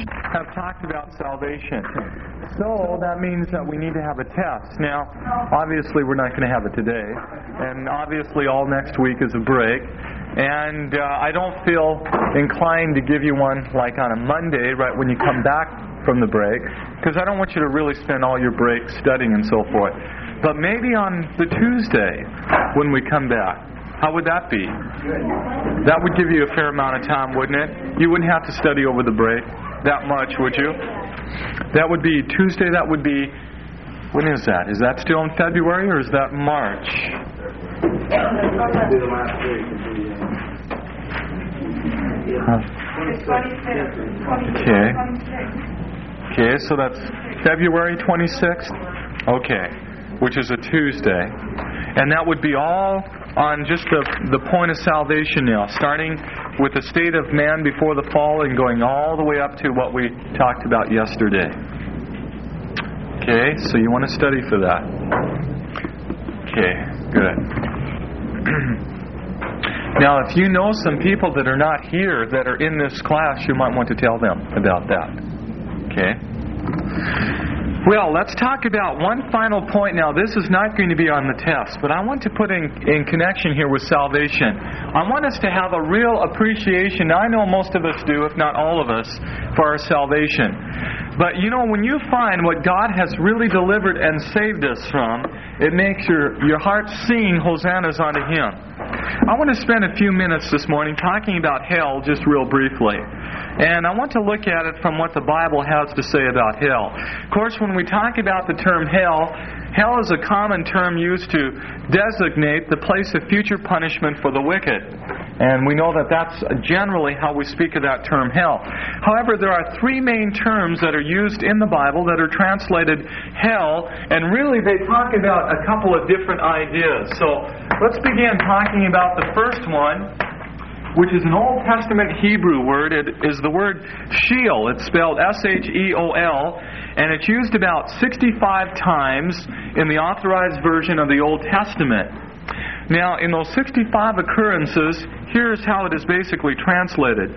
have talked about salvation. So that means that we need to have a test. Now, obviously we're not going to have it today. And obviously all next week is a break. And I don't feel inclined to give you one like on a Monday, right when you come back from the break, because I don't want you to really spend all your break studying and so forth. But maybe on the Tuesday when we come back. How would that be? That would give you a fair amount of time, wouldn't it? You wouldn't have to study over the break that much, would you? That would be Tuesday. That would be, when is that? Is that still in February or is that March? Okay, so that's February 26th? Okay, which is a Tuesday. And that would be all on just the point of salvation now, starting with the state of man before the fall and going all the way up to what we talked about yesterday. Okay, so you want to study for that. Okay, good. Now, if you know some people that are not here that are in this class, you might want to tell them about that. Okay? Well, let's talk about one final point now. This is not going to be on the test, but I want to put in connection here with salvation. I want us to have a real appreciation. Now, I know most of us do, if not all of us, for our salvation. But, you know, when you find what God has really delivered and saved us from, it makes your heart sing hosannas unto Him. I want to spend a few minutes this morning talking about hell just real briefly. And I want to look at it from what the Bible has to say about hell. Of course, when we talk about the term hell, hell is a common term used to designate the place of future punishment for the wicked. And we know that that's generally how we speak of that term hell. However, there are three main terms that are used in the Bible that are translated hell, and really they talk about a couple of different ideas. So let's begin talking about the first one, which is an Old Testament Hebrew word. It is the word Sheol. It's spelled S-H-E-O-L, and it's used about 65 times in the Authorized Version of the Old Testament. Now, in those 65 occurrences, here's how it is basically translated.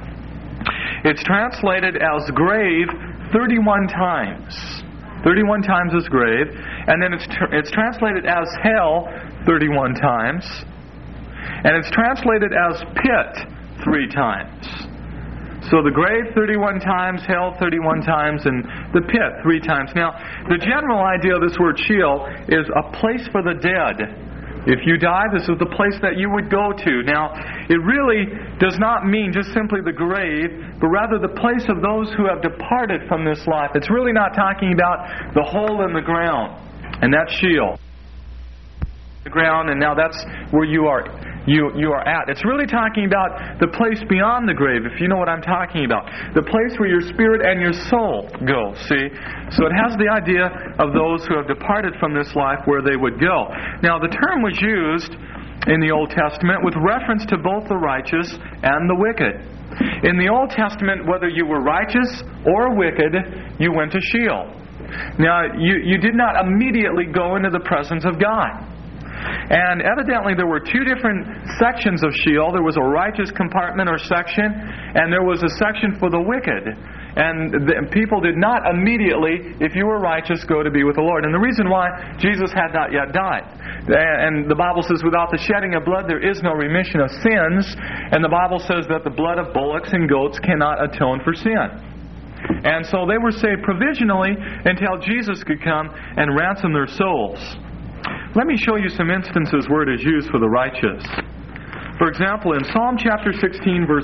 It's translated as grave 31 times. 31 times as grave. And then it's translated as hell 31 times. And it's translated as pit 3 times. So the grave 31 times, hell 31 times, and the pit 3 times. Now, the general idea of this word Sheol is a place for the dead. If you die, this is the place that you would go to. Now, it really does not mean just simply the grave, but rather the place of those who have departed from this life. It's really not talking about the hole in the ground, and that's Sheol. The ground, and now that's where you are at. It's really talking about the place beyond the grave, if you know what I'm talking about. The place where your spirit and your soul go, see? So it has the idea of those who have departed from this life where they would go. Now, the term was used in the Old Testament with reference to both the righteous and the wicked. In the Old Testament, whether you were righteous or wicked, you went to Sheol. Now, you did not immediately go into the presence of God. And evidently there were 2 different sections of Sheol. There was a righteous compartment or section, and there was a section for the wicked. And people did not immediately, if you were righteous, go to be with the Lord. And the reason why, Jesus had not yet died. And the Bible says, without the shedding of blood, there is no remission of sins. And the Bible says that the blood of bullocks and goats cannot atone for sin. And so they were saved provisionally until Jesus could come and ransom their souls. Let me show you some instances where it is used for the righteous. For example, in Psalm chapter 16, verse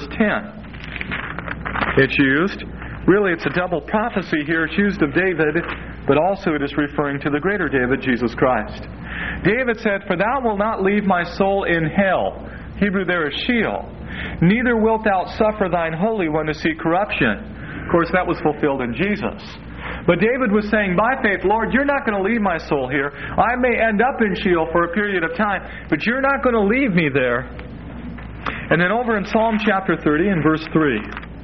10, it's used. Really, it's a double prophecy here. It's used of David, but also it is referring to the greater David, Jesus Christ. David said, "For thou wilt not leave my soul in hell." Hebrew there is Sheol. "Neither wilt thou suffer thine Holy One to see corruption." Of course, that was fulfilled in Jesus. But David was saying, by faith, Lord, you're not going to leave my soul here. I may end up in Sheol for a period of time, but you're not going to leave me there. And then over in Psalm chapter 30 and verse 3.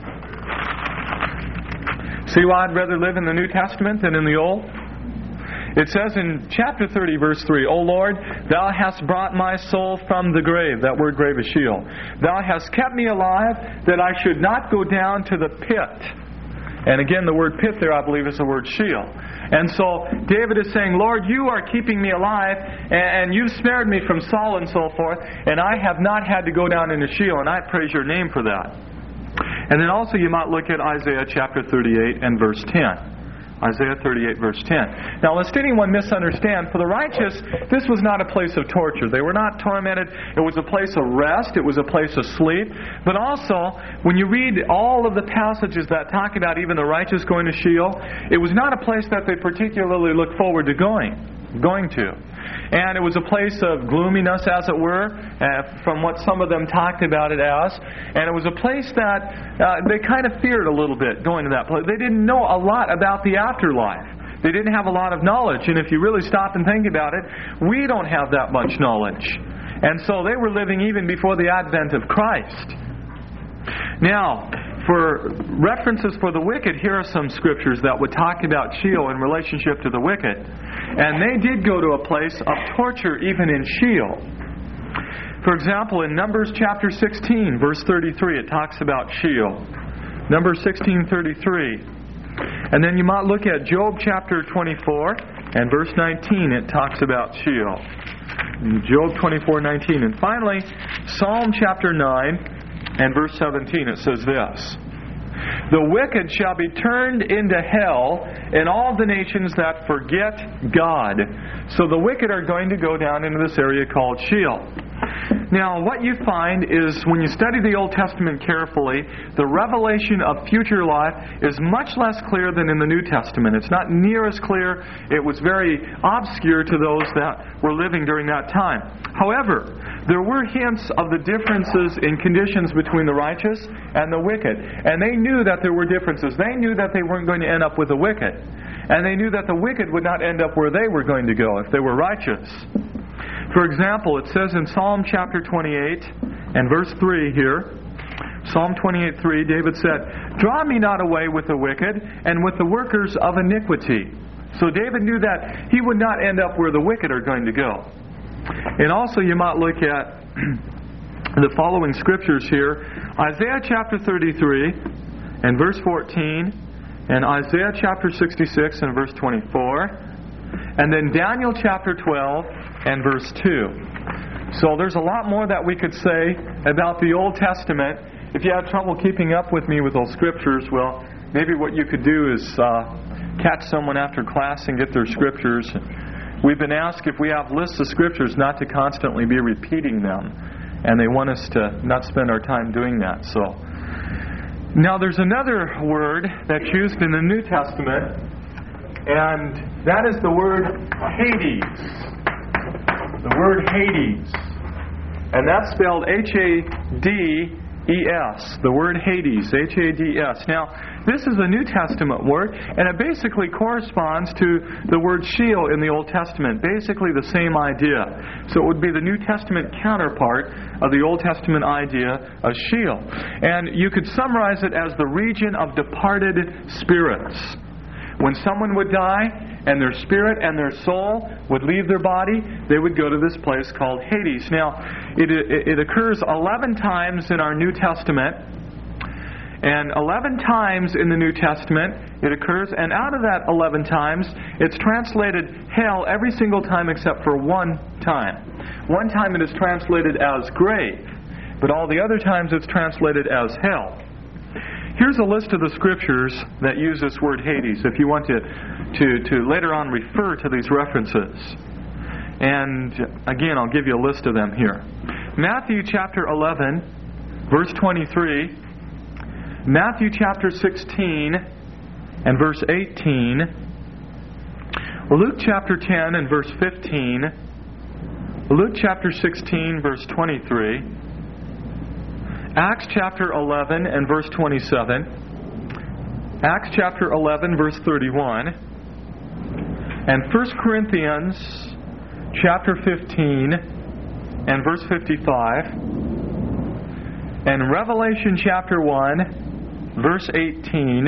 See why I'd rather live in the New Testament than in the Old? It says in chapter 30, verse 3, "O Lord, thou hast brought my soul from the grave." That word grave is Sheol. "Thou hast kept me alive, that I should not go down to the pit." And again, the word pit there, I believe, is the word Sheol. And so David is saying, Lord, you are keeping me alive, and you've spared me from Saul and so forth, and I have not had to go down into Sheol, and I praise your name for that. And then also you might look at Isaiah chapter 38 and verse 10. Isaiah 38, verse 10. Now, lest anyone misunderstand, for the righteous, this was not a place of torture. They were not tormented. It was a place of rest. It was a place of sleep. But also, when you read all of the passages that talk about even the righteous going to Sheol, it was not a place that they particularly looked forward to going to. And it was a place of gloominess, as it were, from what some of them talked about it as. And it was a place that they kind of feared a little bit going to that place. They didn't know a lot about the afterlife. They didn't have a lot of knowledge. And if you really stop and think about it, we don't have that much knowledge. And so they were living even before the advent of Christ. Now, for references for the wicked, here are some scriptures that would talk about Sheol in relationship to the wicked. And they did go to a place of torture even in Sheol. For example, in Numbers chapter 16, verse 33, it talks about Sheol. Numbers 16:33. And then you might look at Job chapter 24 and verse 19, it talks about Sheol. Job 24:19. And finally, Psalm chapter 9 and verse 17, it says this: the wicked shall be turned into hell, and all the nations that forget God. So the wicked are going to go down into this area called Sheol. Now, what you find is when you study the Old Testament carefully, the revelation of future life is much less clear than in the New Testament. It's not near as clear. It was very obscure to those that were living during that time. However, there were hints of the differences in conditions between the righteous and the wicked. And they knew that there were differences. They knew that they weren't going to end up with the wicked. And they knew that the wicked would not end up where they were going to go if they were righteous. For example, it says in Psalm chapter 28 and verse 3 here, Psalm 28:3, David said, "Draw me not away with the wicked and with the workers of iniquity." So David knew that he would not end up where the wicked are going to go. And also you might look at the following scriptures here. Isaiah chapter 33 and verse 14, and Isaiah chapter 66 and verse 24, and then Daniel chapter 12 and verse 2. So there's a lot more that we could say about the Old Testament. If you have trouble keeping up with me with those scriptures, well, maybe what you could do is catch someone after class and get their scriptures. We've been asked if we have lists of scriptures not to constantly be repeating them. And they want us to not spend our time doing that. So now there's another word that's used in the New Testament, and that is the word Hades. The word Hades. And that's spelled H-A-D-E-S. The word Hades. H-A-D-E-S. Now, this is a New Testament word, and it basically corresponds to the word Sheol in the Old Testament. Basically the same idea. So it would be the New Testament counterpart of the Old Testament idea of Sheol. And you could summarize it as the region of departed spirits. When someone would die, and their spirit and their soul would leave their body, they would go to this place called Hades. Now, it occurs 11 times in our New Testament, and 11 times in the New Testament it occurs, and out of that 11 times, it's translated hell every single time except for one time. One time it is translated as grave, but all the other times it's translated as hell. Here's a list of the scriptures that use this word Hades, if you want to later on refer to these references. And again, I'll give you a list of them here. Matthew chapter 11, verse 23. Matthew chapter 16 and verse 18. Luke chapter 10 and verse 15. Luke chapter 16, verse 23. Acts chapter 11 and verse 27. Acts chapter 11, verse 31. And 1 Corinthians chapter 15 and verse 55. And Revelation chapter 1, verse 18.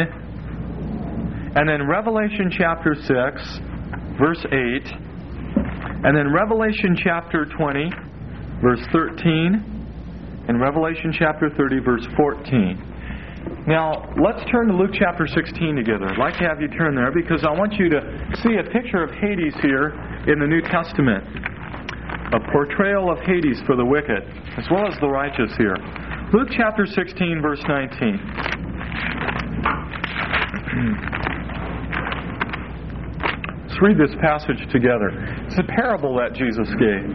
And then Revelation chapter 6, verse 8. And then Revelation chapter 20, verse 13. And Revelation chapter 30, verse 14. Now, let's turn to Luke chapter 16 together. I'd like to have you turn there because I want you to see a picture of Hades here in the New Testament. A portrayal of Hades for the wicked, as well as the righteous here. Luke chapter 16, verse 19. Let's read this passage together. It's a parable that Jesus gave.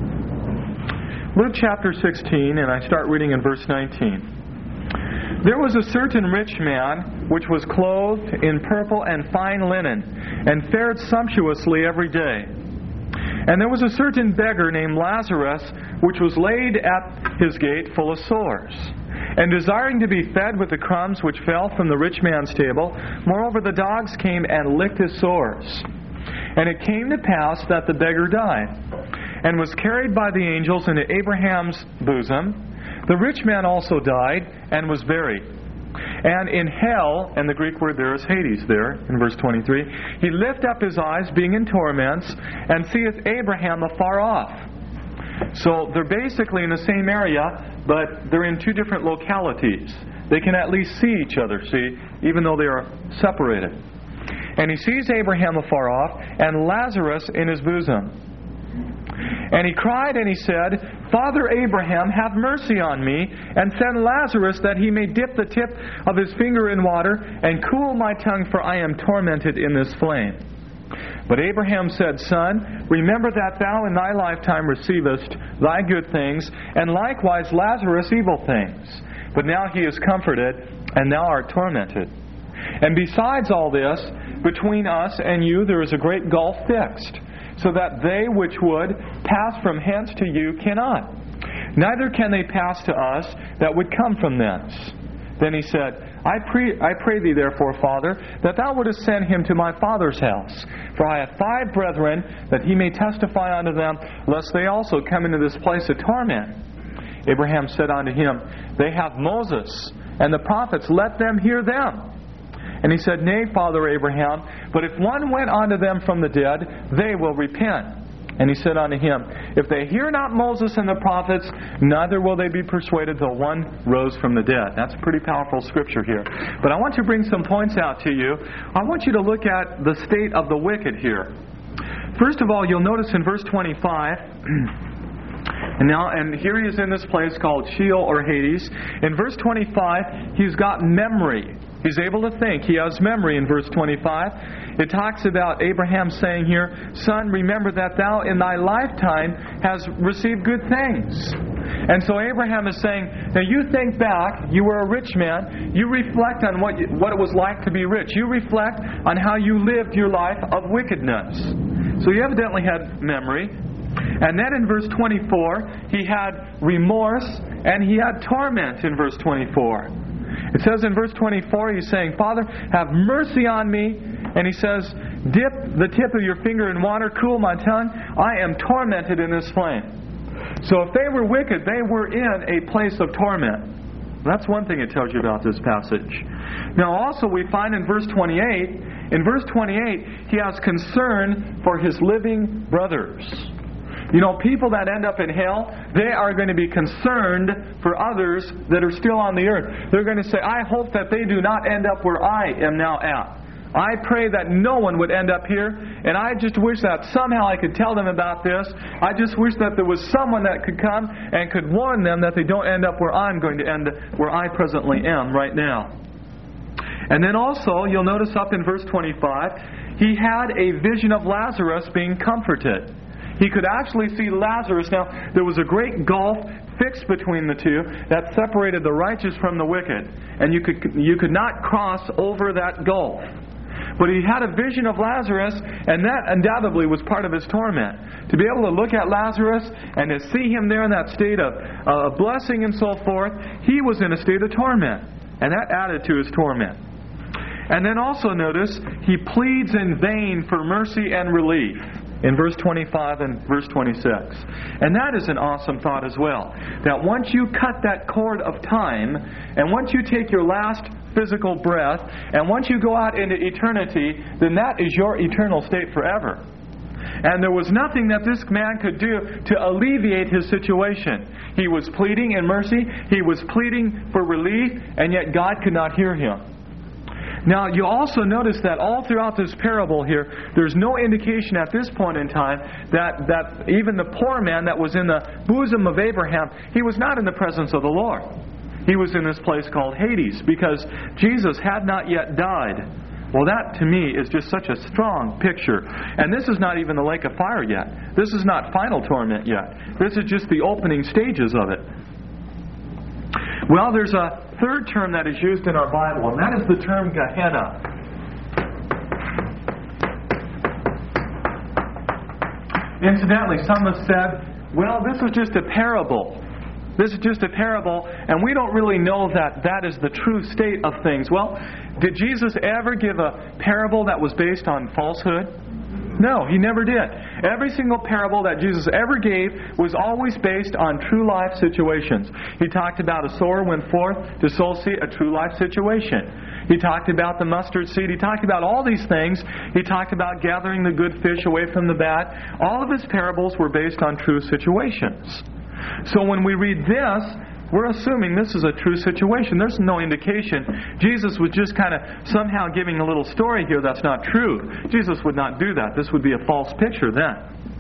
Luke chapter 16, and I start reading in verse 19. There was a certain rich man, which was clothed in purple and fine linen, and fared sumptuously every day. And there was a certain beggar named Lazarus, which was laid at his gate full of sores, and desiring to be fed with the crumbs which fell from the rich man's table. Moreover, the dogs came and licked his sores. And it came to pass that the beggar died, and was carried by the angels into Abraham's bosom. The rich man also died, and was buried. And in hell, and the Greek word there is Hades there, in verse 23, he lift up his eyes, being in torments, and seeth Abraham afar off. So they're basically in the same area, but they're in two different localities. They can at least see each other, even though they are separated. And he sees Abraham afar off, and Lazarus in his bosom. And he cried and he said, Father Abraham, have mercy on me, and send Lazarus that he may dip the tip of his finger in water, and cool my tongue, for I am tormented in this flame. But Abraham said, Son, remember that thou in thy lifetime receivest thy good things, and likewise Lazarus evil things. But now he is comforted, and thou art tormented. And besides all this, between us and you there is a great gulf fixed, so that they which would pass from hence to you cannot. Neither can they pass to us that would come from thence. Then he said, I pray thee therefore, Father, that thou wouldest send him to my father's house. For I have 5 brethren, that he may testify unto them, lest they also come into this place of torment. Abraham said unto him, They have Moses and the prophets, let them hear them. And he said, Nay, Father Abraham, but if one went unto them from the dead, they will repent. And he said unto him, If they hear not Moses and the prophets, neither will they be persuaded till one rose from the dead. That's a pretty powerful scripture here. But I want to bring some points out to you. I want you to look at the state of the wicked here. First of all, you'll notice in verse 25, and here he is in this place called Sheol or Hades. In verse 25, he's got memory. He's able to think. He has memory in verse 25. It talks about Abraham saying here, Son, remember that thou in thy lifetime hast received good things. And so Abraham is saying, now you think back, you were a rich man. You reflect on what it was like to be rich. You reflect on how you lived your life of wickedness. So he evidently had memory. And then in verse 24, he had remorse and he had torment in verse 24. It says in verse 24, he's saying, Father, have mercy on me. And he says, dip the tip of your finger in water, cool my tongue. I am tormented in this flame. So if they were wicked, they were in a place of torment. That's one thing it tells you about this passage. Now also we find in verse 28, he has concern for his living brothers. You know, people that end up in hell, they are going to be concerned for others that are still on the earth. They're going to say, I hope that they do not end up where I am now at. I pray that no one would end up here, and I just wish that somehow I could tell them about this. I just wish that there was someone that could come and could warn them that they don't end up where I'm going to end, where I presently am right now. And then also, you'll notice up in verse 25, he had a vision of Lazarus being comforted. He could actually see Lazarus. Now, there was a great gulf fixed between the two that separated the righteous from the wicked. And you could not cross over that gulf. But he had a vision of Lazarus, and that undoubtedly was part of his torment. To be able to look at Lazarus and to see him there in that state of blessing and so forth, he was in a state of torment. And that added to his torment. And then also notice, he pleads in vain for mercy and relief. In verse 25 and verse 26. And that is an awesome thought as well. That once you cut that cord of time, and once you take your last physical breath, and once you go out into eternity, then that is your eternal state forever. And there was nothing that this man could do to alleviate his situation. He was pleading in mercy. He was pleading for relief, and yet God could not hear him. Now, you also notice that all throughout this parable here, there's no indication at this point in time that even the poor man that was in the bosom of Abraham, he was not in the presence of the Lord. He was in this place called Hades because Jesus had not yet died. Well, that to me is just such a strong picture. And this is not even the lake of fire yet. This is not final torment yet. This is just the opening stages of it. Well, there's a third term that is used in our Bible, and that is the term Gehenna. Incidentally, some have said, well, this is just a parable. This is just a parable, and we don't really know that that is the true state of things. Well, did Jesus ever give a parable that was based on falsehood? No, He never did. Every single parable that Jesus ever gave was always based on true life situations. He talked about a sower went forth to sow seed, a true life situation. He talked about the mustard seed. He talked about all these things. He talked about gathering the good fish away from the bad. All of His parables were based on true situations. So when we read this, we're assuming this is a true situation. There's no indication. Jesus was just kind of somehow giving a little story here that's not true. Jesus would not do that. This would be a false picture then.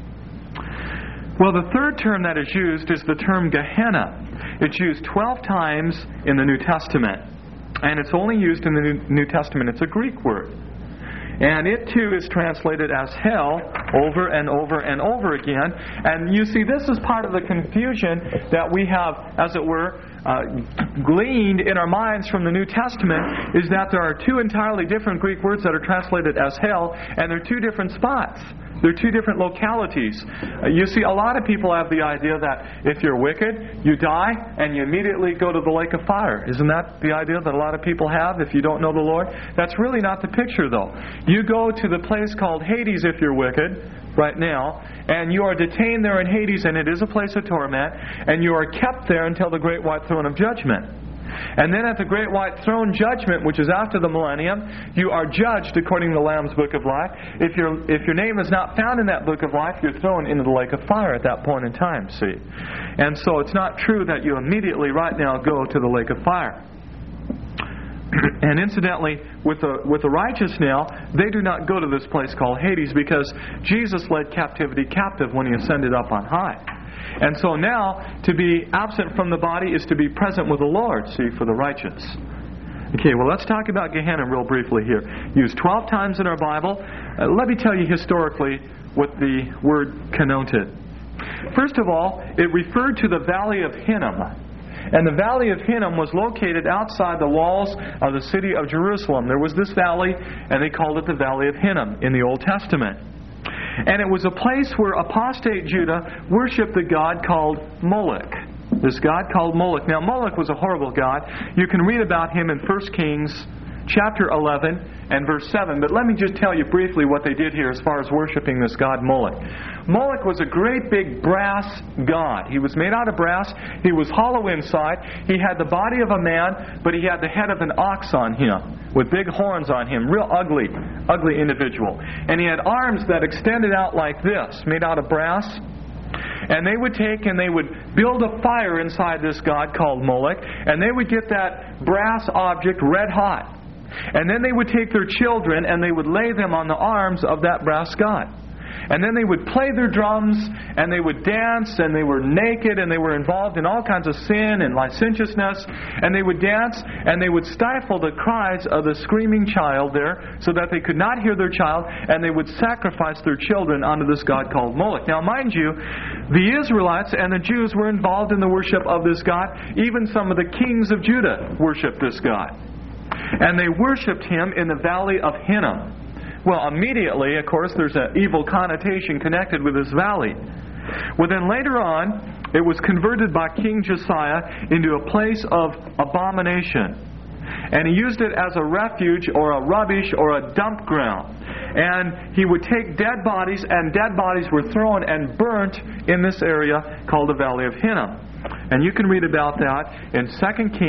Well, the third term that is used is the term Gehenna. It's used 12 times in the New Testament. And it's only used in the New Testament. It's a Greek word. And it too is translated as hell over and over and over again. And you see, this is part of the confusion that we have, as it were, gleaned in our minds from the New Testament, is that there are two entirely different Greek words that are translated as hell, and they're two different spots. They're two different localities. You see, a lot of people have the idea that if you're wicked, you die and you immediately go to the lake of fire. Isn't that the idea that a lot of people have if you don't know the Lord? That's really not the picture, though. You go to the place called Hades if you're wicked right now, and you are detained there in Hades, and it is a place of torment, and you are kept there until the great white throne of judgment. And then at the great white throne judgment, which is after the millennium, you are judged according to the Lamb's book of life. If your name is not found in that book of life, you're thrown into the lake of fire at that point in time, see. And so it's not true that you immediately right now go to the lake of fire. And incidentally, with the righteous now, they do not go to this place called Hades because Jesus led captivity captive when He ascended up on high. And so now, to be absent from the body is to be present with the Lord, see, for the righteous. Okay, well, let's talk about Gehenna real briefly here. Used 12 times in our Bible. Let me tell you historically what the word connoted. First of all, it referred to the Valley of Hinnom. And the Valley of Hinnom was located outside the walls of the city of Jerusalem. There was this valley, and they called it the Valley of Hinnom in the Old Testament. And it was a place where apostate Judah worshipped the god called Moloch. This god called Moloch. Now, Moloch was a horrible god. You can read about him in 1 Kings chapter 11 and verse 7. But let me just tell you briefly what they did here as far as worshiping this god Moloch. Moloch was a great big brass god. He was made out of brass. He was hollow inside. He had the body of a man, but he had the head of an ox on him with big horns on him. Real ugly individual. And he had arms that extended out like this, made out of brass. And they would take and they would build a fire inside this god called Moloch, and they would get that brass object red hot. And then they would take their children and they would lay them on the arms of that brass god. And then they would play their drums and they would dance, and they were naked and they were involved in all kinds of sin and licentiousness. And they would dance and they would stifle the cries of the screaming child there so that they could not hear their child, and they would sacrifice their children unto this god called Moloch. Now, mind you, the Israelites and the Jews were involved in the worship of this god. Even some of the kings of Judah worshipped this god. And they worshipped him in the Valley of Hinnom. Well, immediately, of course, there's an evil connotation connected with this valley. Well, then later on, it was converted by King Josiah into a place of abomination. And he used it as a refuge or a rubbish or a dump ground. And he would take dead bodies, and dead bodies were thrown and burnt in this area called the Valley of Hinnom. And you can read about that in 2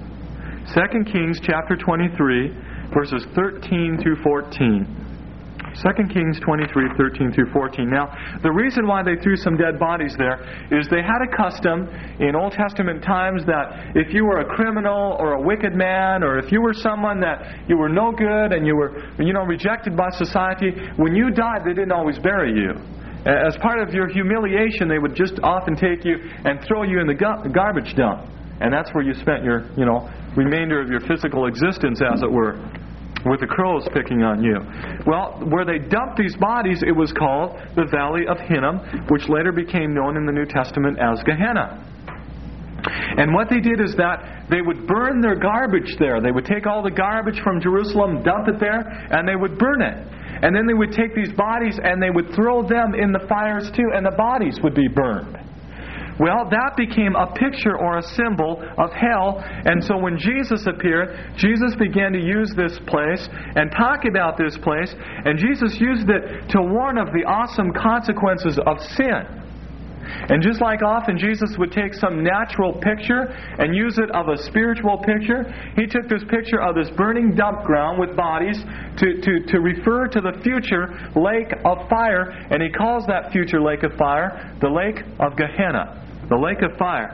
Kings chapter 23, verses 13 through 14. 2 Kings 23:13 through 14. Now, the reason why they threw some dead bodies there is they had a custom in Old Testament times that if you were a criminal or a wicked man, or if you were someone that you were no good and you were, rejected by society, when you died, they didn't always bury you. As part of your humiliation, they would just often take you and throw you in the garbage dump. And that's where you spent your, remainder of your physical existence, as it were, with the crows picking on you. Well, where they dumped these bodies, it was called the Valley of Hinnom, which later became known in the New Testament as Gehenna. And what they did is that they would burn their garbage there. They would take all the garbage from Jerusalem, dump it there, and they would burn it. And then they would take these bodies and they would throw them in the fires too, and the bodies would be burned. Well, that became a picture or a symbol of hell. And so when Jesus appeared, Jesus began to use this place and talk about this place. And Jesus used it to warn of the awesome consequences of sin. And just like often Jesus would take some natural picture and use it of a spiritual picture, He took this picture of this burning dump ground with bodies to refer to the future lake of fire. And He calls that future lake of fire the lake of Gehenna, the lake of fire.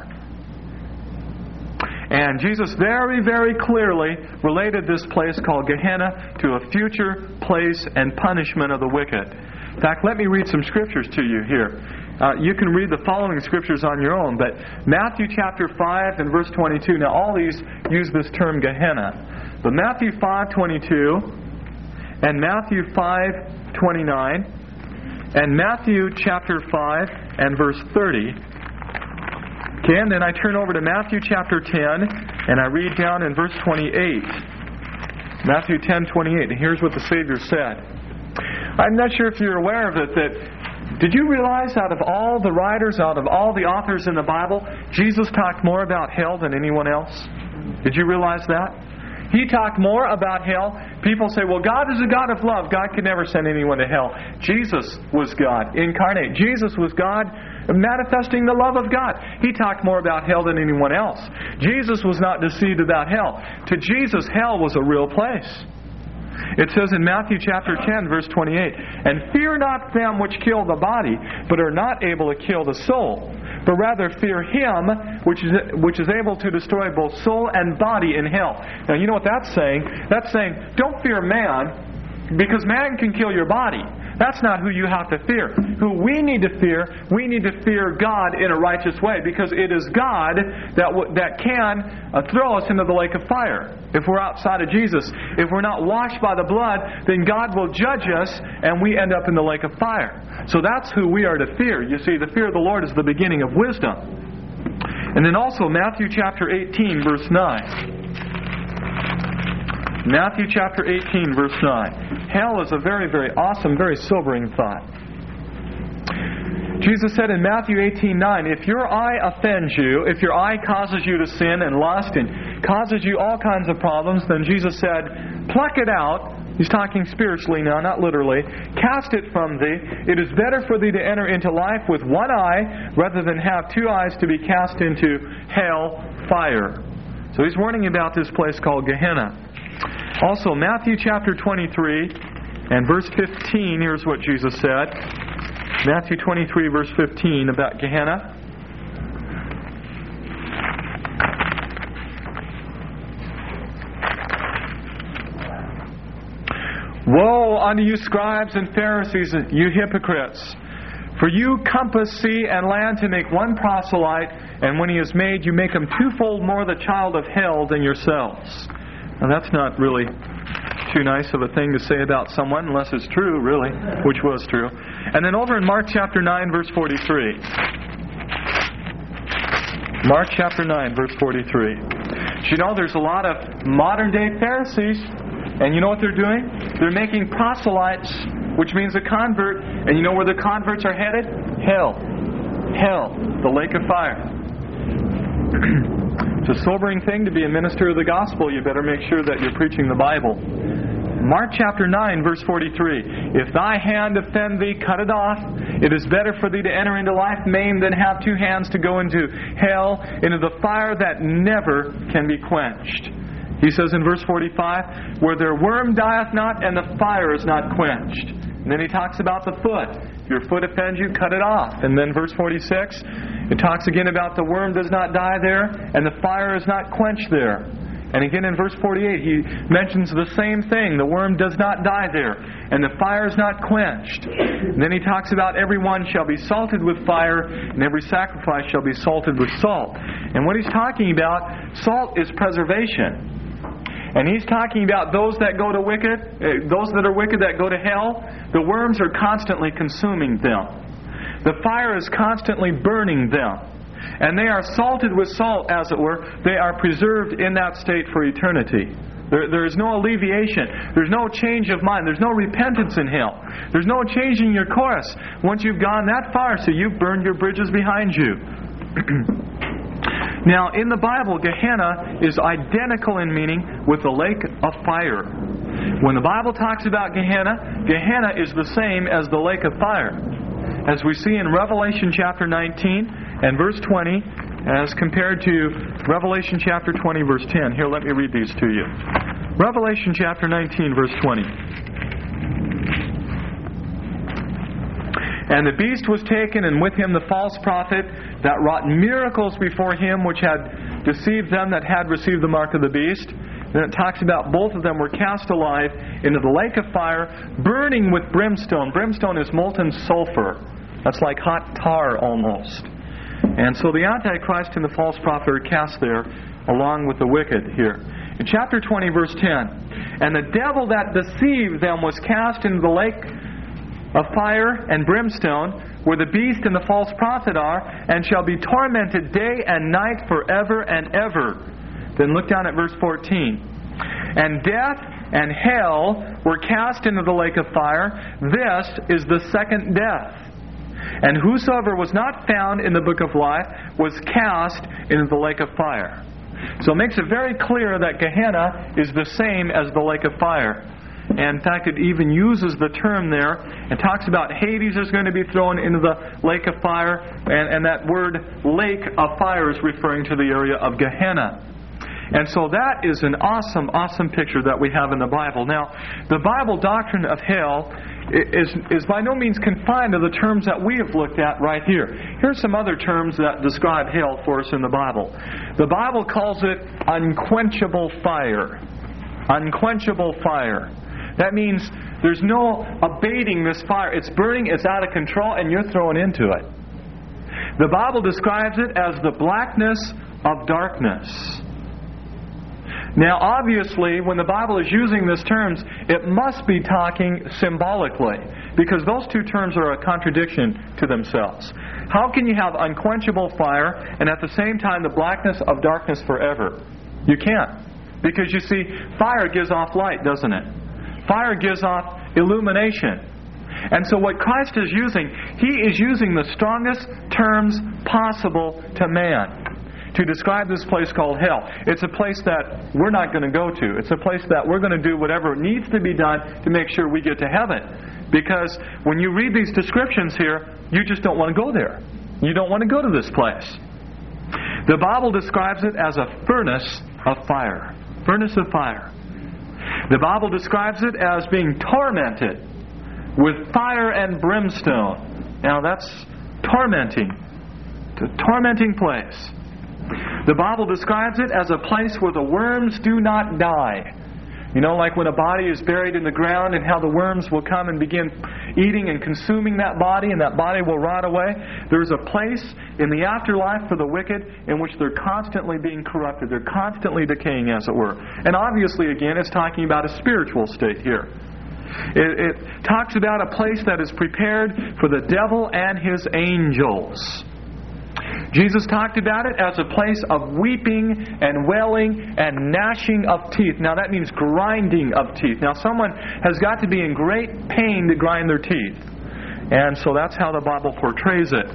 And Jesus very, very clearly related this place called Gehenna to a future place and punishment of the wicked. In fact, let me read some scriptures to you here. You can read the following scriptures on your own, but Matthew chapter 5 and verse 22. Now, all these use this term Gehenna. But Matthew 5:22 and Matthew 5:29 and Matthew chapter 5 and verse 30. Okay, and then I turn over to Matthew chapter 10 and I read down in verse 28. Matthew 10:28. And here's what the Savior said. I'm not sure if you're aware of it, did you realize out of all the writers, out of all the authors in the Bible, Jesus talked more about hell than anyone else? Did you realize that? He talked more about hell. People say, well, God is a God of love. God could never send anyone to hell. Jesus was God incarnate. Jesus was God manifesting the love of God. He talked more about hell than anyone else. Jesus was not deceived about hell. To Jesus, hell was a real place. It says in Matthew chapter 10, verse 28, and fear not them which kill the body, but are not able to kill the soul, but rather fear Him which is able to destroy both soul and body in hell. Now, you know what that's saying? That's saying, don't fear man, because man can kill your body. That's not who you have to fear. Who we need to fear God in a righteous way, because it is God that can throw us into the lake of fire. If we're outside of Jesus, if we're not washed by the blood, then God will judge us and we end up in the lake of fire. So that's who we are to fear. You see, the fear of the Lord is the beginning of wisdom. And then also Matthew chapter 18, verse 9. Matthew chapter 18, verse 9. Hell is a very, very awesome, very sobering thought. Jesus said in Matthew 18:9, if your eye offends you, if your eye causes you to sin and lust and causes you all kinds of problems, then Jesus said, pluck it out. He's talking spiritually now, not literally. Cast it from thee. It is better for thee to enter into life with one eye rather than have two eyes to be cast into hell fire. So He's warning about this place called Gehenna. Also, Matthew chapter 23 and verse 15, here's what Jesus said. Matthew 23, verse 15, about Gehenna. Woe unto you, scribes and Pharisees, you hypocrites! For you compass sea and land to make one proselyte, and when he is made, you make him twofold more the child of hell than yourselves. Now that's not really too nice of a thing to say about someone, unless it's true, really, which was true. And then over in Mark chapter 9, verse 43. Mark chapter 9, verse 43. You know, there's a lot of modern-day Pharisees, and you know what they're doing? They're making proselytes, which means a convert. And you know where the converts are headed? Hell. Hell. The lake of fire. It's a sobering thing to be a minister of the gospel. You better make sure that you're preaching the Bible. Mark chapter 9, verse 43. If thy hand offend thee, cut it off. It is better for thee to enter into life maimed than have two hands to go into hell, into the fire that never can be quenched. He says in verse 45, where their worm dieth not and the fire is not quenched. And then he talks about the foot. If your foot offends you, cut it off. And then verse 46, it talks again about the worm does not die there, and the fire is not quenched there. And again in verse 48, he mentions the same thing. The worm does not die there, and the fire is not quenched. And then he talks about everyone shall be salted with fire, and every sacrifice shall be salted with salt. And what he's talking about, salt is preservation. And he's talking about those that go to those that are wicked that go to hell. The worms are constantly consuming them. The fire is constantly burning them. And they are salted with salt, as it were. They are preserved in that state for eternity. There is no alleviation. There's no change of mind. There's no repentance in hell. There's no changing your course once you've gone that far, so you've burned your bridges behind you. Now, in the Bible, Gehenna is identical in meaning with the lake of fire. When the Bible talks about Gehenna, Gehenna is the same as the lake of fire. As we see in Revelation chapter 19 and verse 20, as compared to Revelation chapter 20, verse 10. Here, let me read these to you. Revelation chapter 19, verse 20. And the beast was taken, and with him the false prophet that wrought miracles before him, which had deceived them that had received the mark of the beast. Then it talks about both of them were cast alive into the lake of fire, burning with brimstone. Brimstone is molten sulfur. That's like hot tar almost. And so the Antichrist and the false prophet are cast there along with the wicked here. In chapter 20, verse 10, and the devil that deceived them was cast into the lake of fire and brimstone, where the beast and the false prophet are, and shall be tormented day and night forever and ever. Then look down at verse 14. And death and hell were cast into the lake of fire. This is the second death. And whosoever was not found in the book of life was cast into the lake of fire. So it makes it very clear that Gehenna is the same as the lake of fire. And in fact, it even uses the term there and talks about Hades is going to be thrown into the lake of fire. And that word lake of fire is referring to the area of Gehenna. And so that is an awesome, awesome picture that we have in the Bible. Now, the Bible doctrine of hell is by no means confined to the terms that we have looked at right here. Here's some other terms that describe hell for us in the Bible. The Bible calls it unquenchable fire. Unquenchable fire. That means there's no abating this fire. It's burning, it's out of control, and you're thrown into it. The Bible describes it as the blackness of darkness. Now, obviously, when the Bible is using these terms, it must be talking symbolically, because those two terms are a contradiction to themselves. How can you have unquenchable fire and at the same time the blackness of darkness forever? You can't. Because you see, fire gives off light, doesn't it? Fire gives off illumination. And so what Christ is using, He is using the strongest terms possible to man to describe this place called hell. It's a place that we're not going to go to. It's a place that we're going to do whatever needs to be done to make sure we get to heaven. Because when you read these descriptions here, you just don't want to go there. You don't want to go to this place. The Bible describes it as a furnace of fire. Furnace of fire. The Bible describes it as being tormented with fire and brimstone. Now that's tormenting. It's a tormenting place. The Bible describes it as a place where the worms do not die. You know, like when a body is buried in the ground and how the worms will come and begin eating and consuming that body and that body will rot away. There's a place in the afterlife for the wicked in which they're constantly being corrupted. They're constantly decaying, as it were. And obviously, again, it's talking about a spiritual state here. It talks about a place that is prepared for the devil and his angels. Jesus talked about it as a place of weeping and wailing and gnashing of teeth. Now that means grinding of teeth. Now someone has got to be in great pain to grind their teeth. And so that's how the Bible portrays it.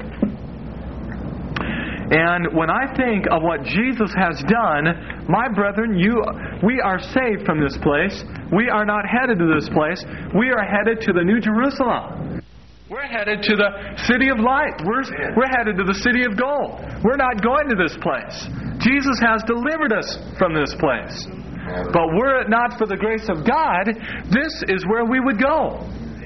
And when I think of what Jesus has done, my brethren, we are saved from this place. We are not headed to this place. We are headed to the New Jerusalem. We're headed to the city of light. We're headed to the city of gold. We're not going to this place. Jesus has delivered us from this place. But were it not for the grace of God, this is where we would go.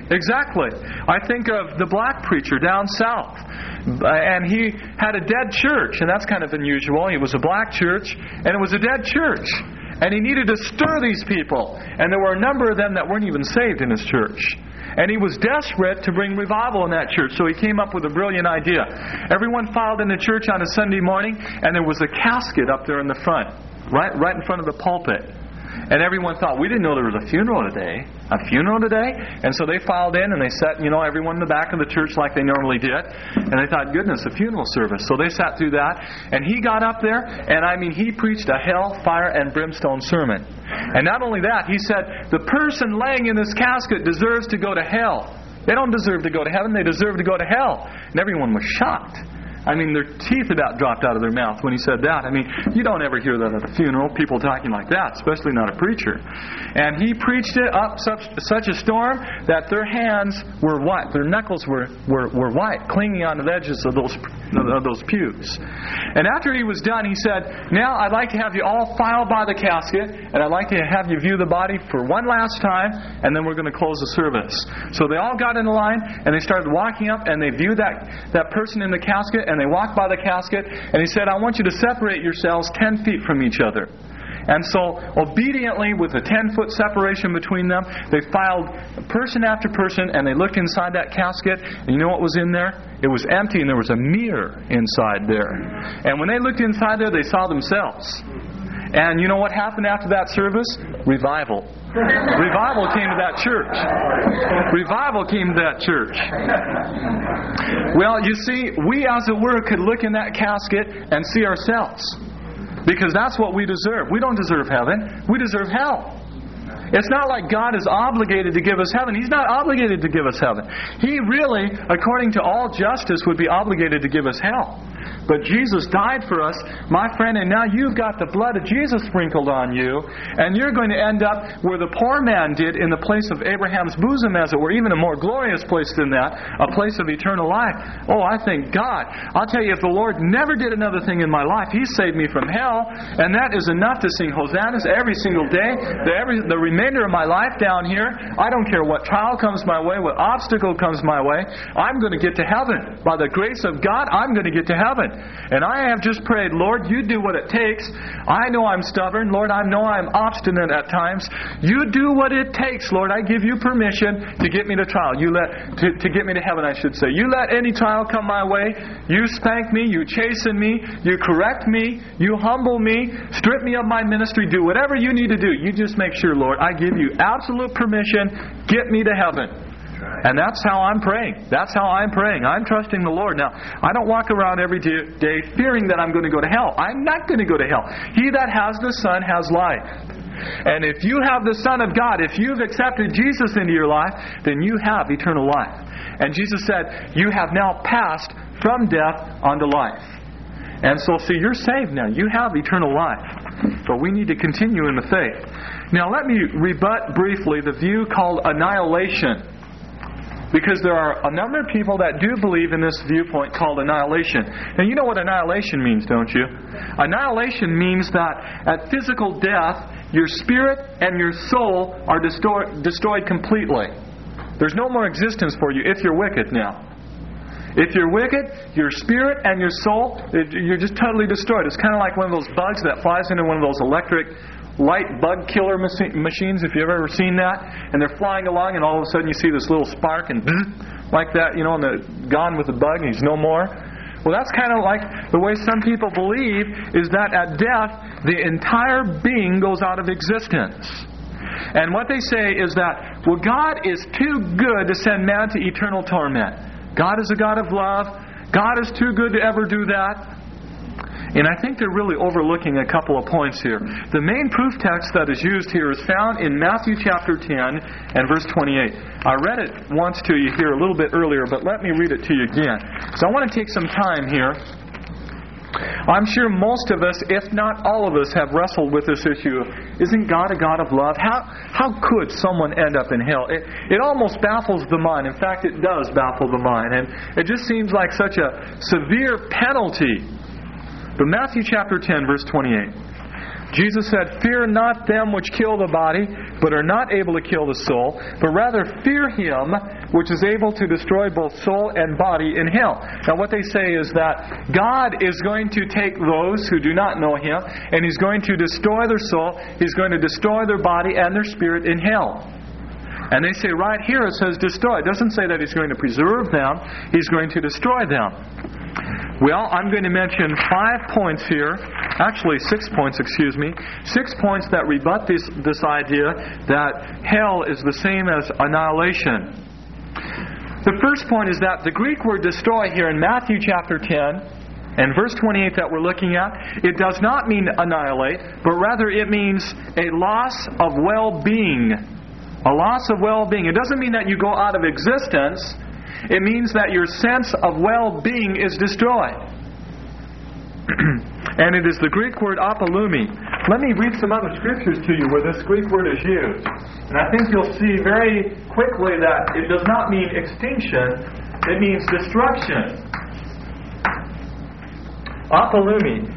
Exactly. I think of the black preacher down south. And he had a dead church, and that's kind of unusual. It was a black church, and it was a dead church. And he needed to stir these people. And there were a number of them that weren't even saved in his church. And he was desperate to bring revival in that church, so he came up with a brilliant idea. Everyone filed into church on a Sunday morning, and there was a casket up there in the front, right in front of the pulpit. And everyone thought, we didn't know there was a funeral today. A funeral today? And so they filed in and they sat, everyone in the back of the church like they normally did. And they thought, goodness, a funeral service. So they sat through that. And he got up there, and he preached a hell, fire, and brimstone sermon. And not only that, he said, the person laying in this casket deserves to go to hell. They don't deserve to go to heaven, they deserve to go to hell. And everyone was shocked. Their teeth about dropped out of their mouth when he said that. You don't ever hear that at a funeral, people talking like that, especially not a preacher. And he preached it up such a storm that their hands were white, their knuckles were white, clinging on the edges of those pews. And after he was done, he said, now I'd like to have you all file by the casket, and I'd like to have you view the body for one last time, and then we're going to close the service. So they all got in line, and they started walking up, and they viewed that person in the casket, and they walked by the casket, and he said, I want you to separate yourselves 10 feet from each other. And so, obediently, with a 10-foot separation between them, they filed person after person, and they looked inside that casket, and you know what was in there? It was empty, and there was a mirror inside there. And when they looked inside there, they saw themselves. And you know what happened after that service? Revival. Revival came to that church. Revival came to that church. Well, you see, we as it were could look in that casket and see ourselves. Because that's what we deserve. We don't deserve heaven. We deserve hell. It's not like God is obligated to give us heaven. He's not obligated to give us heaven. He really, according to all justice, would be obligated to give us hell. But Jesus died for us, my friend, and now you've got the blood of Jesus sprinkled on you, and you're going to end up where the poor man did in the place of Abraham's bosom, as it were, even a more glorious place than that, a place of eternal life. Oh, I thank God. I'll tell you, if the Lord never did another thing in my life, He saved me from hell, and that is enough to sing hosannas every single day, the remainder of my life down here. I don't care what trial comes my way, what obstacle comes my way, I'm going to get to heaven. By the grace of God, I'm going to get to heaven. And I have just prayed, Lord, you do what it takes. I know I'm stubborn. Lord, I know I'm obstinate at times. You do what it takes, Lord. I give you permission to get me to trial. To get me to heaven, I should say. You let any trial come my way. You spank me. You chasten me. You correct me. You humble me. Strip me of my ministry. Do whatever you need to do. You just make sure, Lord, I give you absolute permission. Get me to heaven. And that's how I'm praying. That's how I'm praying. I'm trusting the Lord. Now, I don't walk around every day fearing that I'm going to go to hell. I'm not going to go to hell. He that has the Son has life. And if you have the Son of God, if you've accepted Jesus into your life, then you have eternal life. And Jesus said, you have now passed from death unto life. And so, see, you're saved now. You have eternal life. But we need to continue in the faith. Now, let me rebut briefly the view called annihilation. Because there are a number of people that do believe in this viewpoint called annihilation. Now, you know what annihilation means, don't you? Annihilation means that at physical death, your spirit and your soul are destroyed completely. There's no more existence for you if you're wicked now. If you're wicked, your spirit and your soul, you're just totally destroyed. It's kind of like one of those bugs that flies into one of those electric light bug killer machines, if you've ever seen that, and they're flying along and all of a sudden you see this little spark and like that, and they're gone with the bug and he's no more. Well, that's kind of like the way some people believe, is that at death the entire being goes out of existence. And what they say is that, well, God is too good to send man to eternal torment. God is a God of love. God is too good to ever do that. And I think they're really overlooking a couple of points here. The main proof text that is used here is found in Matthew chapter 10 and verse 28. I read it once to you here a little bit earlier, but let me read it to you again. So I want to take some time here. I'm sure most of us, if not all of us, have wrestled with this issue of, isn't God a God of love? How could someone end up in hell? It almost baffles the mind. In fact, it does baffle the mind. And it just seems like such a severe penalty. But Matthew chapter 10, verse 28. Jesus said, "Fear not them which kill the body, but are not able to kill the soul, but rather fear Him which is able to destroy both soul and body in hell." Now what they say is that God is going to take those who do not know Him, and He's going to destroy their soul, He's going to destroy their body and their spirit in hell. And they say right here it says destroy. It doesn't say that He's going to preserve them, He's going to destroy them. Well, I'm going to mention 5 points here. Actually, 6 points, 6 points that rebut this idea that hell is the same as annihilation. The first point is that the Greek word destroy here in Matthew chapter 10 and verse 28 that we're looking at, it does not mean annihilate, but rather it means a loss of well-being. A loss of well-being. It doesn't mean that you go out of existence. It means that your sense of well-being is destroyed. And it is the Greek word apolumi. Let me read some other scriptures to you where this Greek word is used. And I think you'll see very quickly that it does not mean extinction, it means destruction. Apolumi.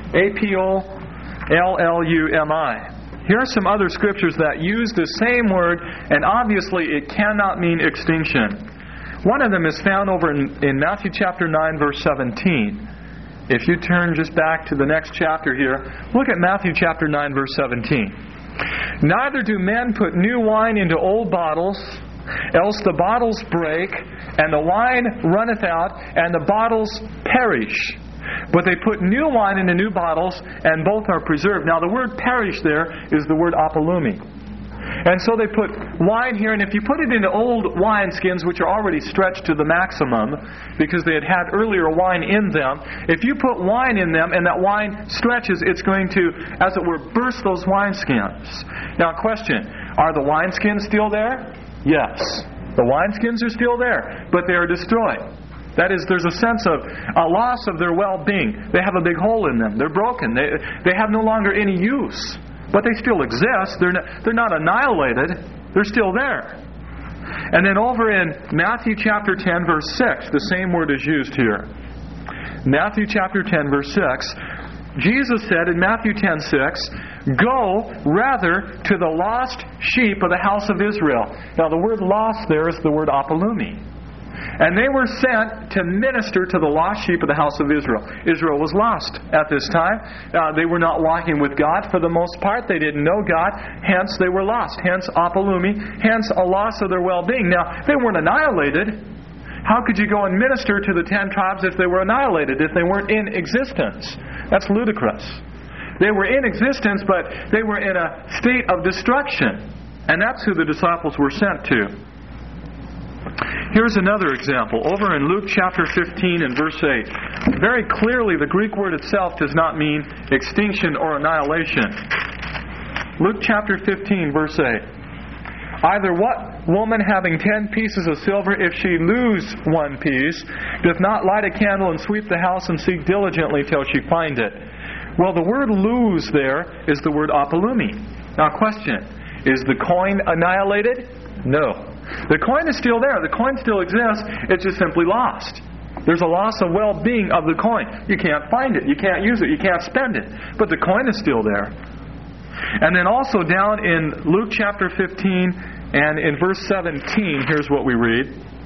A-P-O-L-L-U-M-I. Here are some other scriptures that use the same word, and obviously it cannot mean extinction. One of them is found over in Matthew chapter 9, verse 17. If you turn just back to the next chapter here, look at Matthew chapter 9, verse 17. "Neither do men put new wine into old bottles, else the bottles break, and the wine runneth out, and the bottles perish. But they put new wine into new bottles, and both are preserved." Now the word perish there is the word apolumi. And so they put wine here, and if you put it into old wineskins, which are already stretched to the maximum, because they had earlier wine in them, if you put wine in them and that wine stretches, it's going to, as it were, burst those wineskins. Now question, are the wineskins still there? Yes. The wineskins are still there, but they are destroyed. That is, there's a sense of a loss of their well-being. They have a big hole in them. They're broken. They have no longer any use. But they still exist. They're not annihilated. They're still there. And then over in Matthew chapter 10, verse 6, the same word is used here. Matthew chapter 10, verse 6, Jesus said in Matthew 10:6, "Go rather to the lost sheep of the house of Israel." Now the word lost there is the word apolumi. And they were sent to minister to the lost sheep of the house of Israel. Israel was lost at this time. They were not walking with God for the most part. They didn't know God. Hence, they were lost. Hence, apolumi. Hence, a loss of their well-being. Now, they weren't annihilated. How could you go and minister to the 10 tribes if they were annihilated, if they weren't in existence? That's ludicrous. They were in existence, but they were in a state of destruction. And that's who the disciples were sent to. Here's another example. Over in Luke chapter 15 and verse 8. Very clearly, the Greek word itself does not mean extinction or annihilation. Luke chapter 15, verse 8. "Either what woman having 10 pieces of silver, if she lose one piece, doth not light a candle and sweep the house and seek diligently till she find it?" Well, the word lose there is the word apolumi. Now question, is the coin annihilated? No. The coin is still there. The coin still exists. It's just simply lost. There's a loss of well-being of the coin. You can't find it. You can't use it. You can't spend it. But the coin is still there. And then also down in Luke chapter 15 and in verse 17, here's what we read.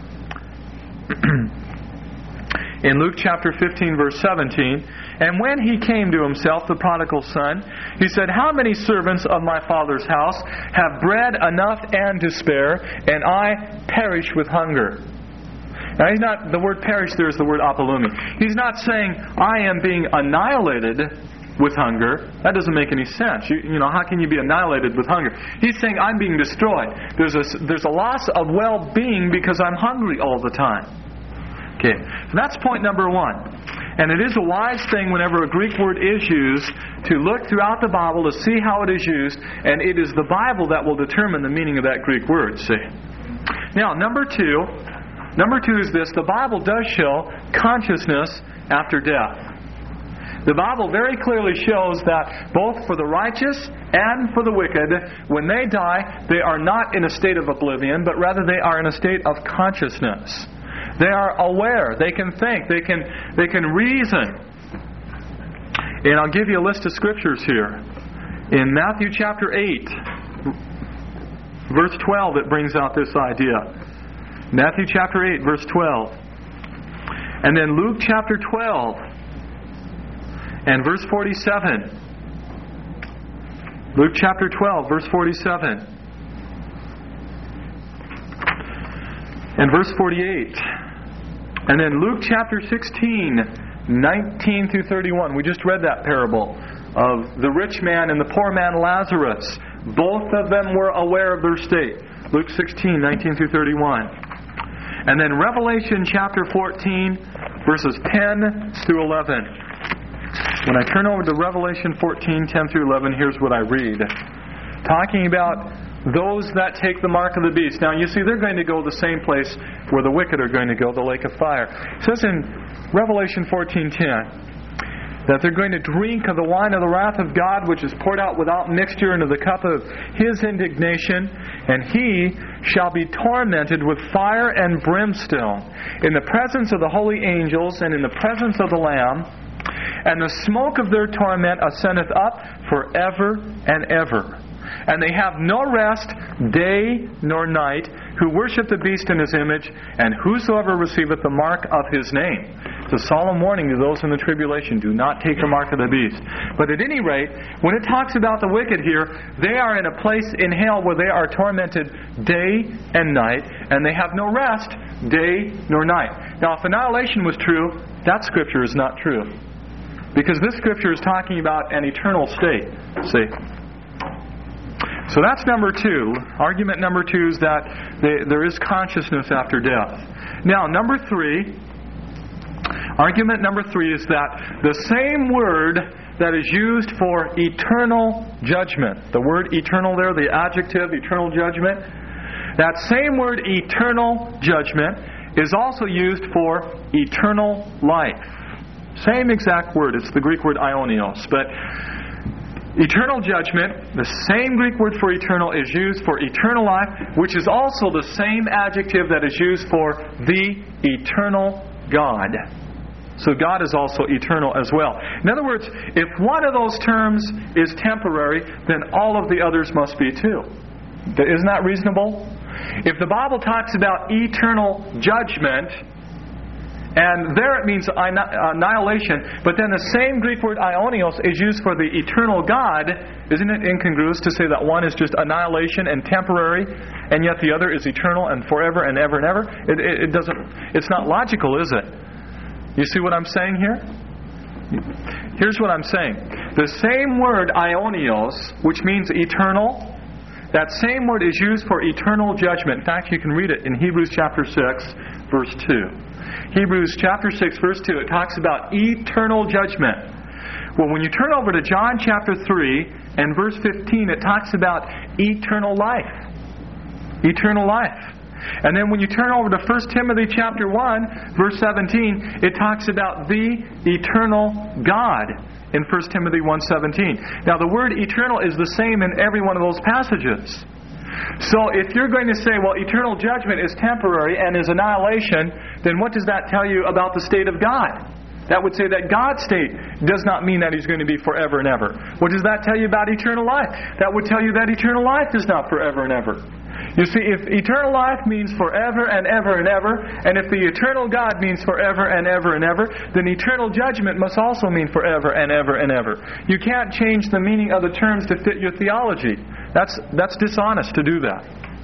In Luke chapter 15, verse 17, "And when he came to himself, the prodigal son, he said, How many servants of my father's house have bread enough and to spare, and I perish with hunger?" Now he's not, the word perish there is the word apolumi. He's not saying, I am being annihilated with hunger. That doesn't make any sense. You know, how can you be annihilated with hunger? He's saying, I'm being destroyed. There's a loss of well-being because I'm hungry all the time. Okay, so that's point number one. And it is a wise thing whenever a Greek word is used to look throughout the Bible to see how it is used, and it is the Bible that will determine the meaning of that Greek word, see. Now, number two is this: the Bible does show consciousness after death. The Bible very clearly shows that both for the righteous and for the wicked, when they die, they are not in a state of oblivion, but rather they are in a state of consciousness. They are aware. They can think. They can reason. And I'll give you a list of scriptures here. In Matthew chapter 8, verse 12, it brings out this idea. Matthew chapter 8, verse 12. And then Luke chapter 12 and verse 47. Luke chapter 12, verse 47. And verse 48. And then Luke chapter 16, 19 through 31. We just read that parable of the rich man and the poor man Lazarus. Both of them were aware of their state. Luke 16, 19 through 31. And then Revelation chapter 14, verses 10 through 11. When I turn over to Revelation 14, 10 through 11, here's what I read. Talking about those that take the mark of the beast. Now, you see, they're going to go the same place where the wicked are going to go, the lake of fire. It says in Revelation 14:10 that they're going to drink of the wine of the wrath of God, which is poured out without mixture into the cup of His indignation, and He shall be tormented with fire and brimstone in the presence of the holy angels and in the presence of the Lamb, and the smoke of their torment ascendeth up forever and ever. And they have no rest, day nor night, who worship the beast in his image, and whosoever receiveth the mark of his name. It's a solemn warning to those in the tribulation. Do not take the mark of the beast. But at any rate, when it talks about the wicked here, they are in a place in hell where they are tormented day and night, and they have no rest, day nor night. Now, if annihilation was true, that scripture is not true. Because this scripture is talking about an eternal state. See? So that's number two. Argument number two is that there is consciousness after death. Now, number three, argument number three is that the same word that is used for eternal judgment, the word eternal there, the adjective eternal judgment, that same word eternal judgment is also used for eternal life. Same exact word. It's the Greek word aionios. But eternal judgment, the same Greek word for eternal, is used for eternal life, which is also the same adjective that is used for the eternal God. So God is also eternal as well. In other words, if one of those terms is temporary, then all of the others must be too. Isn't that reasonable? If the Bible talks about eternal judgment, and there it means annihilation, but then the same Greek word aionios is used for the eternal God. Isn't it incongruous to say that one is just annihilation and temporary, and yet the other is eternal and forever and ever and ever? It doesn't. It's not logical, is it? You see what I'm saying here? Here's what I'm saying. The same word aionios, which means eternal, that same word is used for eternal judgment. In fact, you can read it in Hebrews chapter 6, verse 2. Hebrews chapter 6, verse 2, it talks about eternal judgment. Well, when you turn over to John chapter 3 and verse 15, it talks about eternal life. Eternal life. And then when you turn over to 1 Timothy chapter 1, verse 17, it talks about the eternal God in 1 Timothy 1:17. Now, the word eternal is the same in every one of those passages. So if you're going to say, well, eternal judgment is temporary and is annihilation, then what does that tell you about the state of God? That would say that God's state does not mean that He's going to be forever and ever. What does that tell you about eternal life? That would tell you that eternal life is not forever and ever. You see, if eternal life means forever and ever and ever, and if the eternal God means forever and ever and ever, then eternal judgment must also mean forever and ever and ever. You can't change the meaning of the terms to fit your theology. That's dishonest to do that.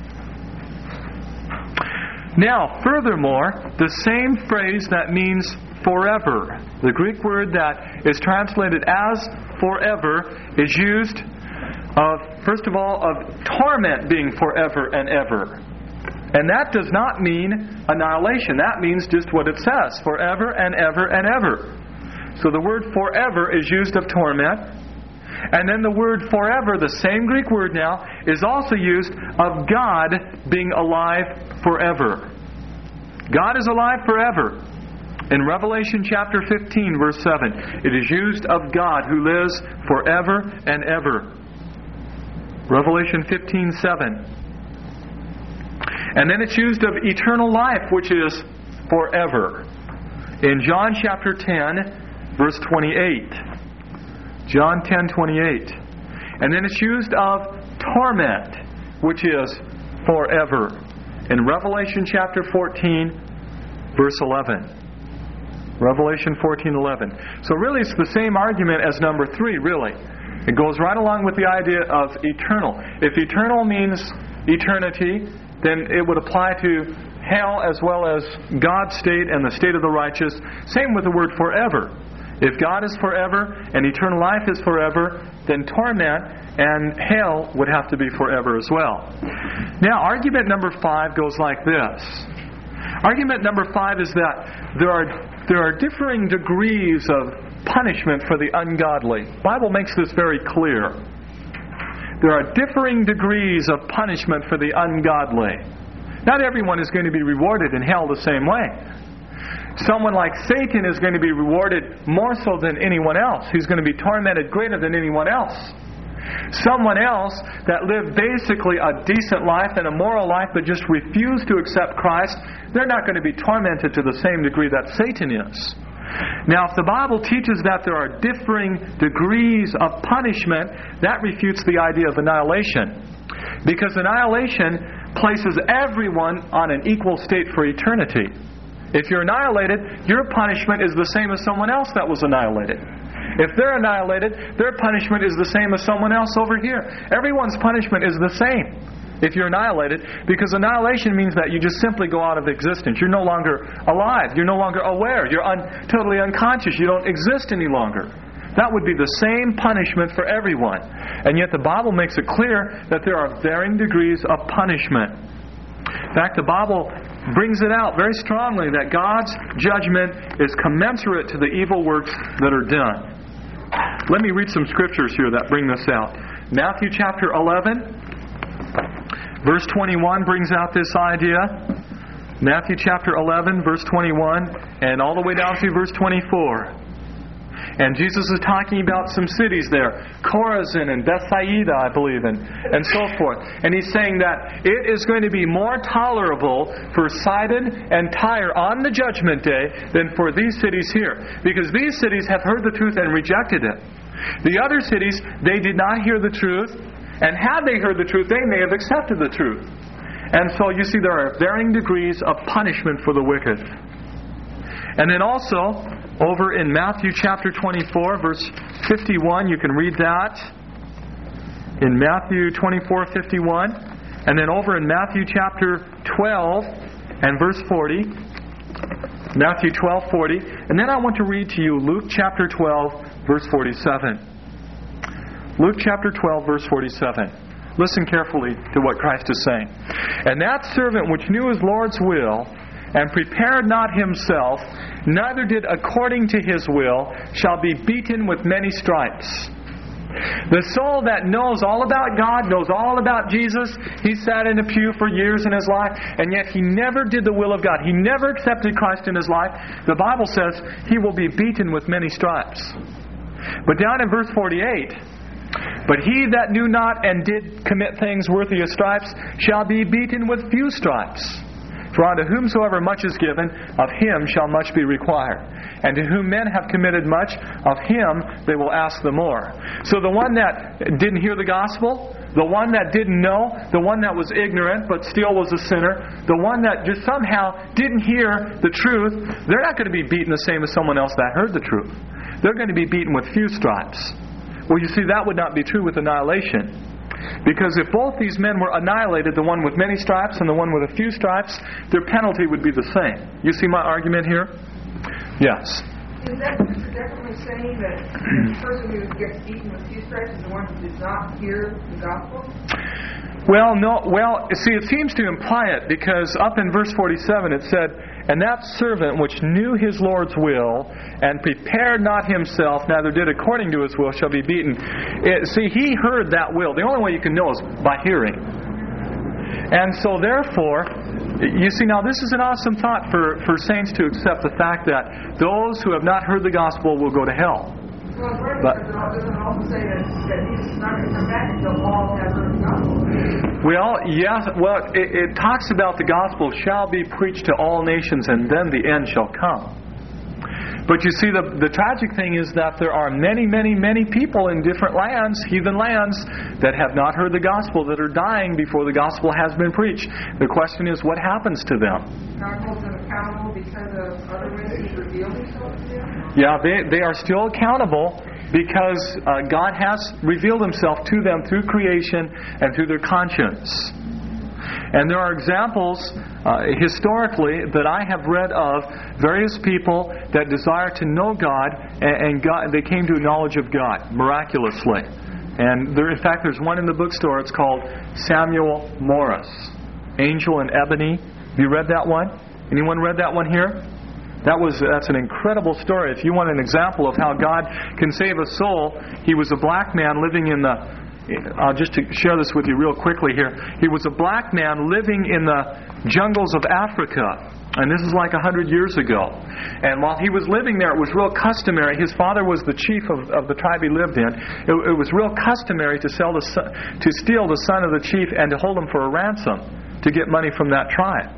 Now, furthermore, the same phrase that means forever, the Greek word that is translated as forever, is used first of all, of torment being forever and ever. And that does not mean annihilation. That means just what it says, forever and ever and ever. So the word forever is used of torment. And then the word forever, the same Greek word now, is also used of God being alive forever. God is alive forever. In Revelation chapter 15, verse 7, it is used of God who lives forever and ever. Revelation 15:7. And then it's used of eternal life, which is forever. In John chapter 10, verse 28. John 10:28. And then it's used of torment, which is forever. In Revelation chapter 14, verse 11. Revelation 14:11. So really it's the same argument as number 3, really. It goes right along with the idea of eternal. If eternal means eternity, then it would apply to hell as well as God's state and the state of the righteous. Same with the word forever. If God is forever and eternal life is forever, then torment and hell would have to be forever as well. Now, argument number 5 goes like this. Argument number 5 is that there are differing degrees of punishment for the ungodly. The Bible makes this very clear. There are differing degrees of punishment for the ungodly. Not everyone is going to be rewarded in hell the same way. Someone like Satan is going to be rewarded more so than anyone else. He's going to be tormented greater than anyone else. Someone else that lived basically a decent life and a moral life but just refused to accept Christ, they're not going to be tormented to the same degree that Satan is. Now, if the Bible teaches that there are differing degrees of punishment, that refutes the idea of annihilation. Because annihilation places everyone on an equal state for eternity. If you're annihilated, your punishment is the same as someone else that was annihilated. If they're annihilated, their punishment is the same as someone else over here. Everyone's punishment is the same if you're annihilated, because annihilation means that you just simply go out of existence. You're no longer alive. You're no longer aware. You're totally unconscious. You don't exist any longer. That would be the same punishment for everyone. And yet the Bible makes it clear that there are varying degrees of punishment. In fact, the Bible brings it out very strongly that God's judgment is commensurate to the evil works that are done. Let me read some scriptures here that bring this out. Matthew chapter 11, verse 21 brings out this idea. Matthew chapter 11, verse 21, and all the way down to verse 24. And Jesus is talking about some cities there, Chorazin and Bethsaida, I believe, and so forth. And He's saying that it is going to be more tolerable for Sidon and Tyre on the judgment day than for these cities here. Because these cities have heard the truth and rejected it. The other cities, they did not hear the truth. And had they heard the truth, they may have accepted the truth. And so you see there are varying degrees of punishment for the wicked. And then also, over in Matthew chapter 24, verse 51, you can read that. In Matthew 24:51. And then over in Matthew chapter 12 and verse 40. Matthew 12:40. And then I want to read to you Luke chapter 12, verse 47. Luke chapter 12, verse 47. Listen carefully to what Christ is saying. And that servant which knew his Lord's will, and prepared not himself, neither did according to his will, shall be beaten with many stripes. The soul that knows all about God, knows all about Jesus, he sat in a pew for years in his life, and yet he never did the will of God. He never accepted Christ in his life. The Bible says he will be beaten with many stripes. But down in verse 48, but he that knew not and did commit things worthy of stripes shall be beaten with few stripes. For unto whomsoever much is given, of him shall much be required. And to whom men have committed much, of him they will ask the more. So the one that didn't hear the gospel, the one that didn't know, the one that was ignorant but still was a sinner, the one that just somehow didn't hear the truth, they're not going to be beaten the same as someone else that heard the truth. They're going to be beaten with few stripes. Well, you see, that would not be true with annihilation. Because if both these men were annihilated, the one with many stripes and the one with a few stripes, their penalty would be the same. You see my argument here? Yes. Is that definitely saying that the person who gets beaten with few stripes is the one who does not hear the gospel? Well, no. Well, see, it seems to imply it, because up in verse 47 it said, and that servant which knew his Lord's will and prepared not himself, neither did according to his will, shall be beaten. See, he heard that will. The only way you can know is by hearing. And so therefore, you see, now this is an awesome thought for saints to accept the fact that those who have not heard the gospel will go to hell. But doesn't also say that Jesus is not going to come back until all have heard the gospel. Well, yes. Well, it talks about the gospel shall be preached to all nations, and then the end shall come. But you see, the tragic thing is that there are many, many, many people in different lands, heathen lands, that have not heard the gospel, that are dying before the gospel has been preached. The question is, what happens to them? God holds them accountable because of other ways He's revealed Himself to them? Yeah, they are still accountable because God has revealed Himself to them through creation and through their conscience. And there are examples historically that I have read of various people that desire to know God, and God, they came to a knowledge of God miraculously. And in fact, there's one in the bookstore. It's called Samuel Morris, Angel in Ebony. Have you read that one? Anyone read that one here? That's an incredible story. If you want an example of how God can save a soul, he was a black man living in the... I'll just share this with you real quickly here. He was a black man living in the jungles of Africa. And this is like 100 years ago. And while he was living there, it was real customary. His father was the chief of the tribe he lived in. It was real customary to steal the son of the chief and to hold him for a ransom to get money from that tribe.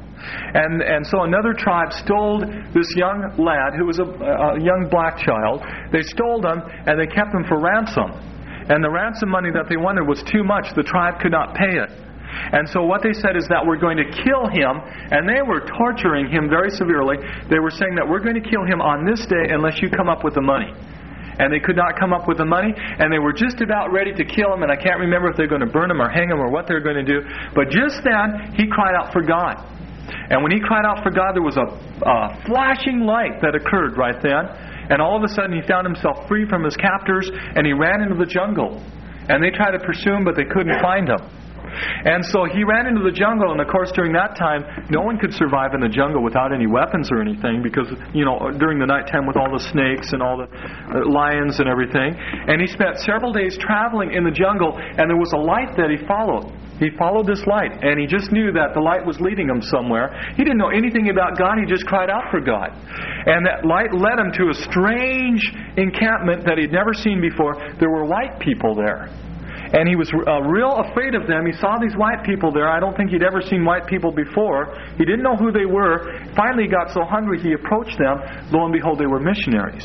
And so another tribe stole this young lad who was a young black child. They stole him and they kept him for ransom. And the ransom money that they wanted was too much. The tribe could not pay it. And so what they said is that we're going to kill him. And they were torturing him very severely. They were saying that we're going to kill him on this day unless you come up with the money. And they could not come up with the money. And they were just about ready to kill him. And I can't remember if they're going to burn him or hang him or what they're going to do. But just then, he cried out for God. And when he cried out for God, there was a flashing light that occurred right then. And all of a sudden he found himself free from his captors, and he ran into the jungle. And they tried to pursue him, but they couldn't find him. And so he ran into the jungle, and of course during that time, no one could survive in the jungle without any weapons or anything, because, during the nighttime with all the snakes and all the lions and everything. And he spent several days traveling in the jungle, and there was a light that he followed. He followed this light, and he just knew that the light was leading him somewhere. He didn't know anything about God. He just cried out for God. And that light led him to a strange encampment that he'd never seen before. There were white people there. And he was real afraid of them. He saw these white people there. I don't think he'd ever seen white people before. He didn't know who they were. Finally, he got so hungry, he approached them. Lo and behold, they were missionaries.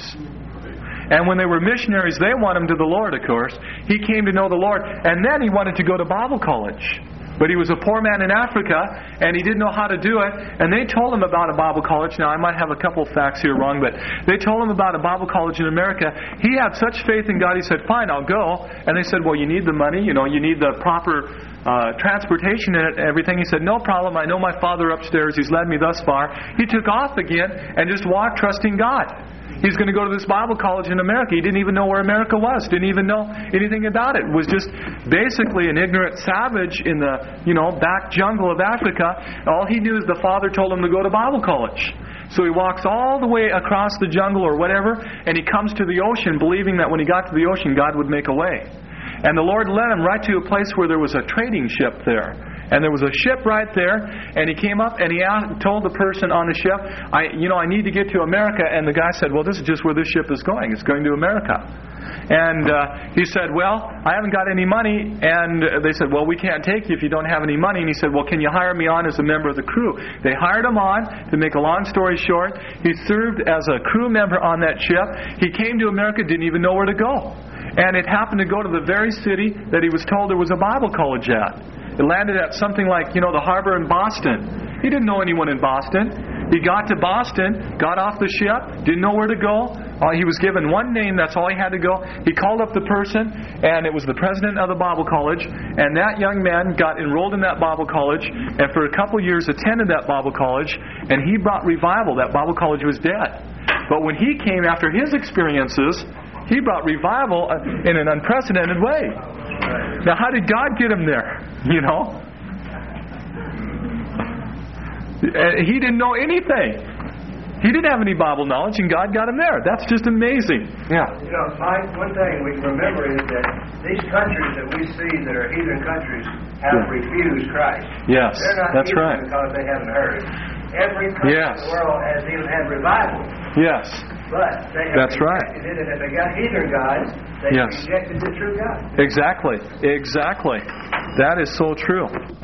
And when they were missionaries, they won him to the Lord, of course. He came to know the Lord. And then he wanted to go to Bible college. But he was a poor man in Africa, and he didn't know how to do it. And they told him about a Bible college. Now, I might have a couple of facts here wrong, but they told him about a Bible college in America. He had such faith in God, he said, fine, I'll go. And they said, well, you need the money, you need the proper transportation and everything. He said, no problem, I know my Father upstairs. He's led me thus far. He took off again and just walked trusting God. He's going to go to this Bible college in America. He didn't even know where America was. Didn't even know anything about it. Was just basically an ignorant savage in the, back jungle of Africa. All he knew is the Father told him to go to Bible college. So he walks all the way across the jungle or whatever, and he comes to the ocean, believing that when he got to the ocean, God would make a way. And the Lord led him right to a place where there was a trading ship there. And there was a ship right there, and he came up and he told the person on the ship, I need to get to America. And the guy said, well, this is just where this ship is going. It's going to America. And he said, well, I haven't got any money. And they said, well, we can't take you if you don't have any money. And he said, well, can you hire me on as a member of the crew? They hired him on. To make a long story short, he served as a crew member on that ship. He came to America, didn't even know where to go. And it happened to go to the very city that he was told there was a Bible college at. It landed at something like, the harbor in Boston. He didn't know anyone in Boston. He got to Boston, got off the ship, didn't know where to go. He was given one name, that's all he had to go. He called up the person, and it was the president of the Bible college. And that young man got enrolled in that Bible college, and for a couple years attended that Bible college, and he brought revival. That Bible college was dead. But when he came after his experiences, he brought revival in an unprecedented way. Now, how did God get him there? He didn't know anything. He didn't have any Bible knowledge, and God got him there. That's just amazing. Yeah. Mike, one thing we can remember is that these countries that we see that are heathen countries have refused Christ. Yes, they're not that's right. Because they haven't heard. Every country in the world has even had revival. Yes. But they have rejected it, and if they got heathen gods, they rejected the true God. Exactly. That is so true.